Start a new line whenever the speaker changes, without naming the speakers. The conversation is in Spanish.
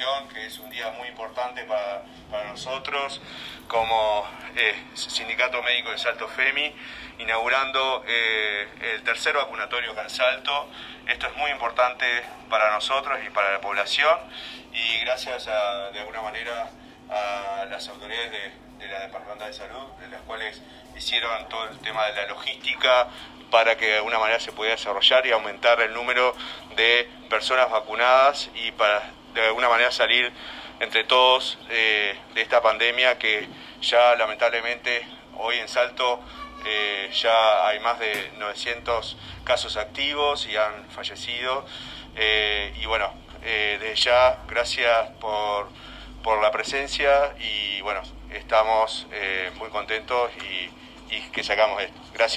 población, que es un día muy importante para nosotros como Sindicato Médico de Salto FEMI, inaugurando el tercer vacunatorio acá en Salto. Esto es muy importante para nosotros y para la población, y gracias de alguna manera a las autoridades de la Departamental de Salud, de las cuales hicieron todo el tema de la logística para que de alguna manera se pudiera desarrollar y aumentar el número de personas vacunadas y para de alguna manera salir entre todos de esta pandemia que ya lamentablemente hoy en Salto ya hay más de 900 casos activos y han fallecido, y bueno, desde ya gracias por la presencia y bueno, estamos muy contentos y que sacamos esto. Gracias.